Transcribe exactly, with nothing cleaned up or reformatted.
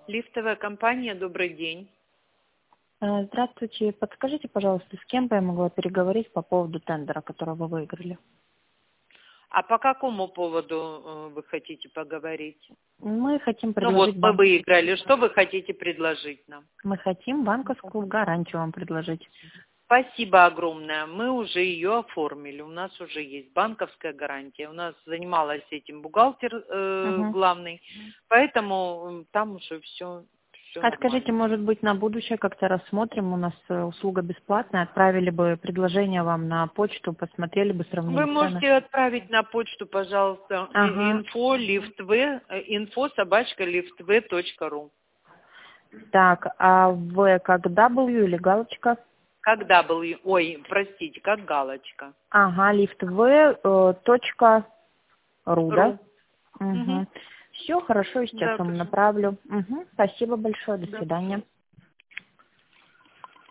Лифтовая компания, добрый день. Э, Здравствуйте. Подскажите, пожалуйста, с кем бы я могла переговорить по поводу тендера, который вы выиграли? А по какому поводу э, вы хотите поговорить? Мы хотим Ну вот, предложить мы банк... выиграли. Что вы хотите предложить нам? Мы хотим банковскую гарантию вам предложить. Спасибо огромное. Мы уже ее оформили. У нас уже есть банковская гарантия. У нас занималась этим бухгалтер э, Угу. главный. Поэтому э, там уже все, все А скажите, нормально. может быть, на будущее как-то рассмотрим, у нас э, услуга бесплатная, отправили бы предложение вам на почту, посмотрели бы, Вы сравнили цены. можете отправить на почту, пожалуйста, и- Ага. инфо лифтв, э, инфо собачка лифтв точка ру. Так, а В как W или галочка? Когда был, и- ой, простите, как галочка. Ага, лифтв э, точка ру, да? Ру. Угу. Угу. Все хорошо, сейчас Да, вам пожалуйста. направлю. Угу. Спасибо большое, до Да, свидания. пожалуйста.